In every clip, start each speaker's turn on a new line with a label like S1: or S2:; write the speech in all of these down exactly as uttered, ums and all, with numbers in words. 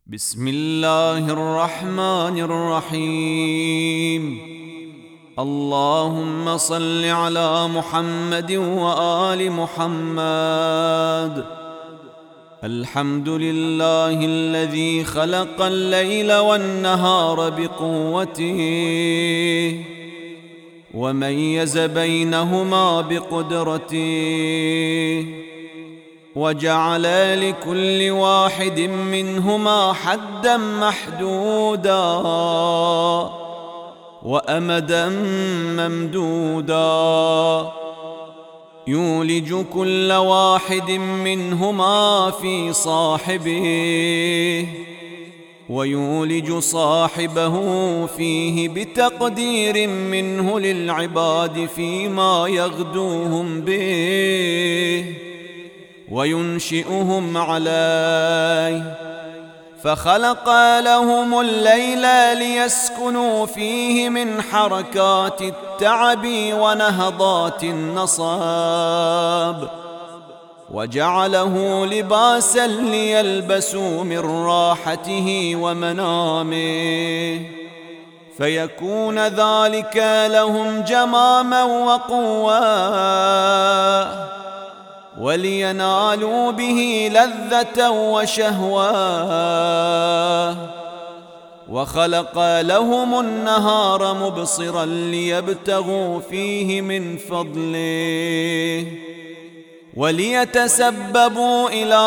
S1: بسم الله الرحمن الرحيم. اللهم صل على محمد وآل محمد. الحمد لله الذي خلق الليل والنهار بقوته وميز بينهما بقدرته، وجعل لكل واحد منهما حدا محدودا وأمدا ممدودا، يولج كل واحد منهما في صاحبه ويولج صاحبه فيه بتقدير منه للعباد فيما يغدوهم به وينشئهم عليه. فخلق لهم الليل ليسكنوا فيه من حركات التعب ونهضات النصاب، وجعله لباسا ليلبسوا من راحته ومنامه، فيكون ذلك لهم جماما وقوة، ولينالوا به لذة وشهوة. وخلق لهم النهار مبصرا ليبتغوا فيه من فضله وليتسببوا إلى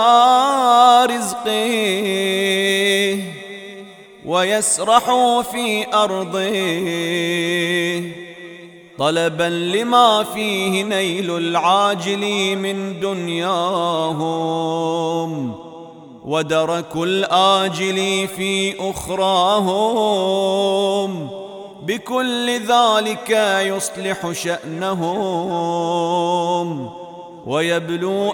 S1: رزقه ويسرحوا في أرضه طلبا لما فيه نيل العاجل من دنياهم ودرك الآجل في أخراهم، بكل ذلك يصلح شأنهم ويبلو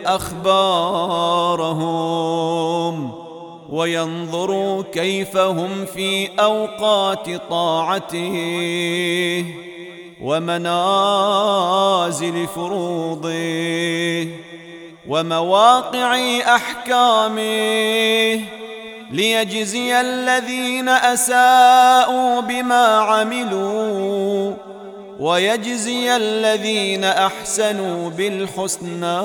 S1: أخبارهم وينظر كيف هم في أوقات طاعته ومنازل فروضه ومواقع أحكامه، ليجزي الذين أساءوا بما عملوا ويجزي الذين أحسنوا بالحسنى.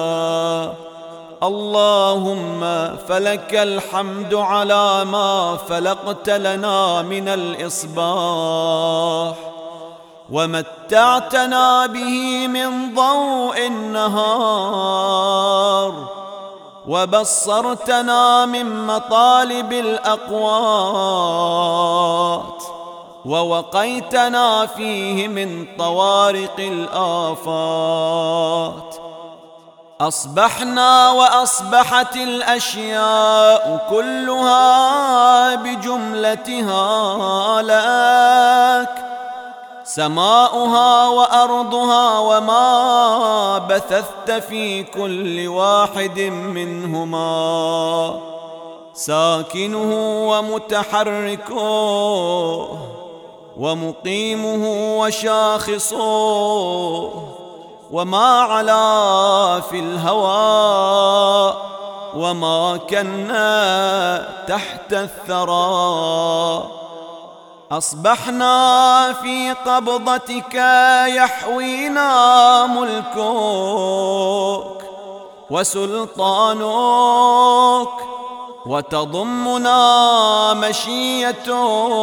S1: اللهم فلك الحمد على ما فلقت لنا من الإصباح ومتعتنا به من ضوء النهار، وبصرتنا من مطالب الأقوات، ووقيتنا فيه من طوارق الآفات. أصبحنا وأصبحت الأشياء كلها بجملتها لك، سماؤها وأرضها وما بثثت في كل واحد منهما، ساكنه ومتحركه ومقيمه وشاخصه، وما علا في الهواء وما كنا تحت الثرى. أصبحنا في قبضتك يحوينا ملكك وسلطانك، وتضمنا مشيتك،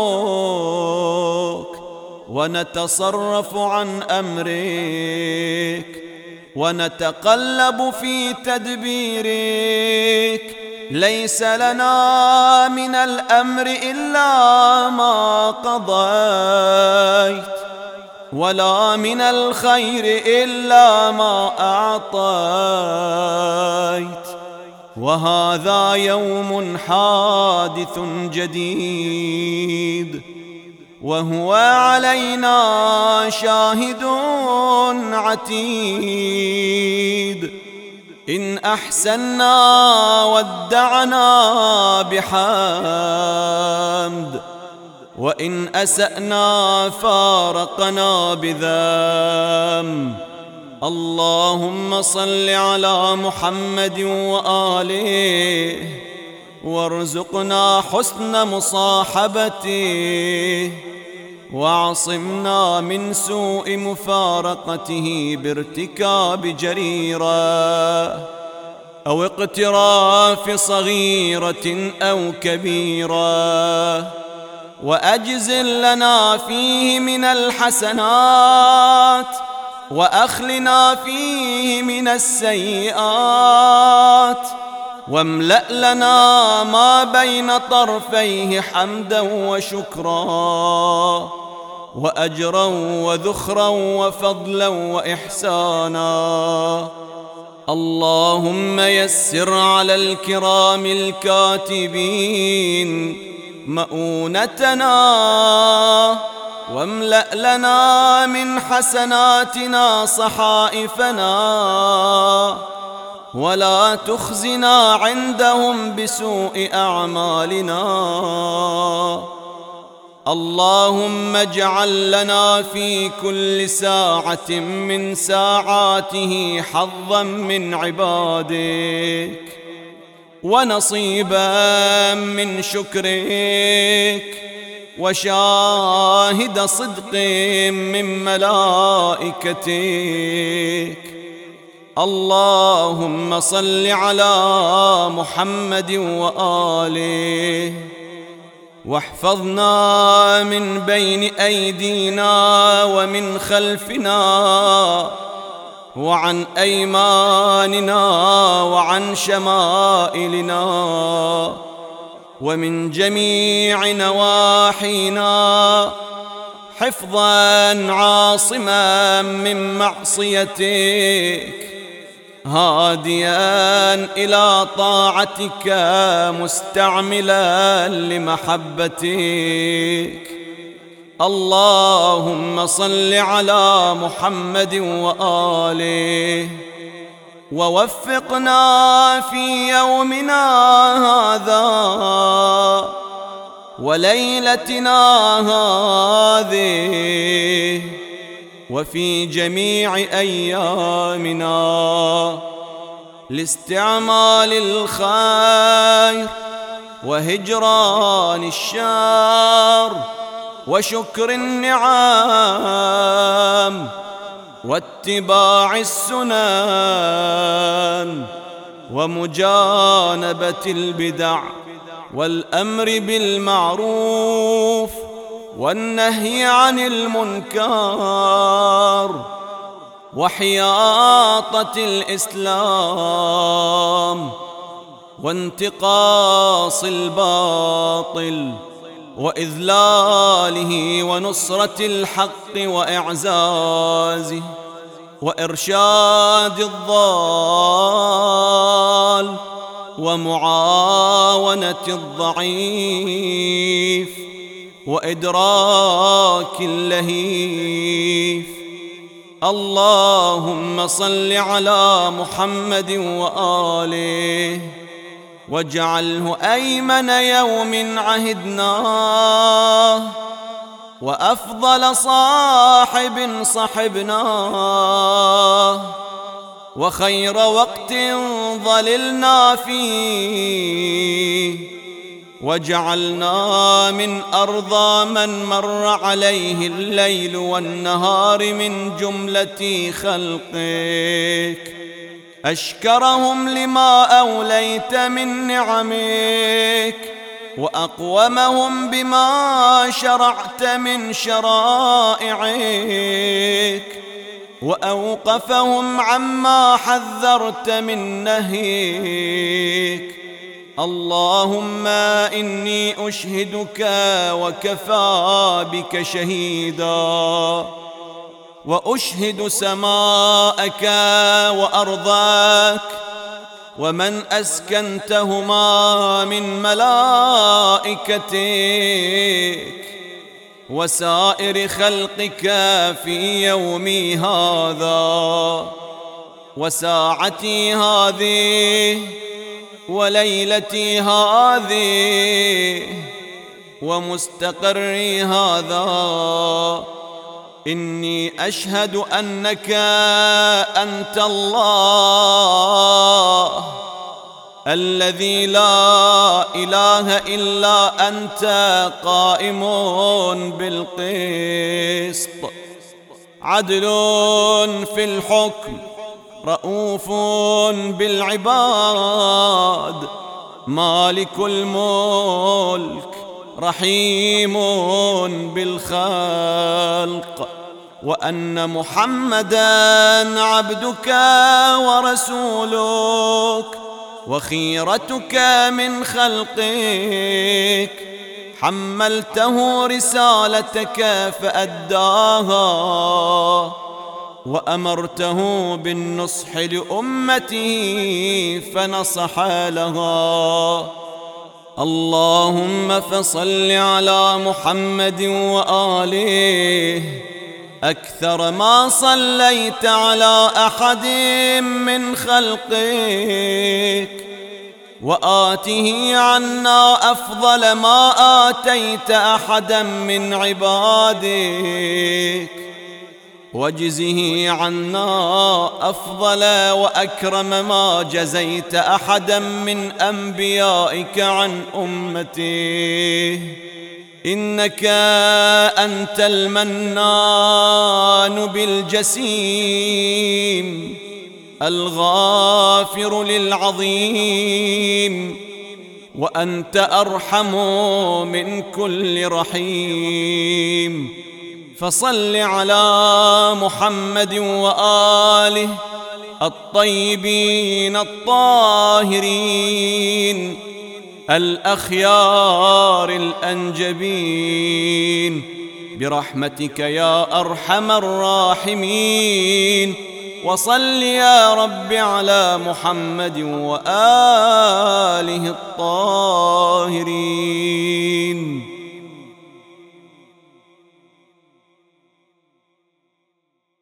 S1: ونتصرف عن أمرك ونتقلب في تدبيرك. ليس لنا من الأمر إلا ما قضيت، ولا من الخير إلا ما أعطيت، وهذا يوم حادث جديد، وهو علينا شاهد عتيد. إن أحسنا ودعنا بحمد، وإن أسأنا فارقنا بذنب. اللهم صل على محمد وآله وارزقنا حسن مصاحبته، واعصمنا من سوء مفارقته بارتكاب جريرة أو اقتراف صغيرة أو كبيرة، وأجزل لنا فيه من الحسنات، وأخلنا فيه من السيئات، واملأ لنا ما بين طرفيه حمدا وشكرا، وأجرا وذخرا وفضلا وإحسانا. اللهم يسر على الكرام الكاتبين مؤونتنا، واملأ لنا من حسناتنا صحائفنا، ولا تخزنا عندهم بسوء أعمالنا. اللهم اجعل لنا في كل ساعة من ساعاته حظا من عبادك، ونصيبا من شكرك، وشاهد صدق من ملائكتك. اللهم صل على محمد وآله، واحفظنا من بين أيدينا ومن خلفنا وعن أيماننا وعن شمائلنا ومن جميع نواحينا، حفظا عاصما من معصيتك، هاديا إلى طاعتك، مستعملا لمحبتك. اللهم صل على محمد وآله، ووفقنا في يومنا هذا وليلتنا هذه وفي جميع أيامنا لاستعمال الخير وهجران الشر وشكر النعم واتباع السنن ومجانبة البدع والأمر بالمعروف والنهي عن المنكر وحياطة الإسلام وانتقاص الباطل وإذلاله ونصرة الحق وإعزازه وإرشاد الضال ومعاونة الضعيف وإدراك اللهيف. اللهم صل على محمد وآله، واجعله أيمن يوم عهدناه وأفضل صاحب صحبناه وخير وقت ظللنا فيه، وجعلنا من أرضى من مر عليه الليل والنهار من جملة خلقك، أشكرهم لما أوليت من نعمك، وأقومهم بما شرعت من شرائعك، وأوقفهم عما حذرت من نهيك. اللهم إني أشهدك وكفى بك شهيدا، وأشهد سماءك وأرضاك ومن أسكنتهما من ملائكتك وسائر خلقك في يومي هذا وساعتي هذه وليلتي هذه ومستقري هذا، إني أشهد أنك أنت الله الذي لا إله إلا أنت قائم بالقسط، عدل في الحكم، رؤوف بالعباد، مالك الملك، رحيم بالخلق، وأن محمدًا عبدك ورسولك وخيرتك من خلقك، حملته رسالتك فأداها، وأمرته بالنصح لأمته فنصح لها. اللهم فصل على محمد وآله أكثر ما صليت على أحد من خلقك، وآته عنا أفضل ما آتيت أحدا من عبادك، واجزه عنا أفضل وأكرم ما جزيت أحدا من أنبيائك عن أمته، إنك أنت المنان بالجسيم، الغافر للعظيم، وأنت أرحم من كل رحيم. فصل على محمد وآله الطيبين الطاهرين الأخيار الأنجبين برحمتك يا أرحم الراحمين. وصل يا رب على محمد وآله الطاهرين.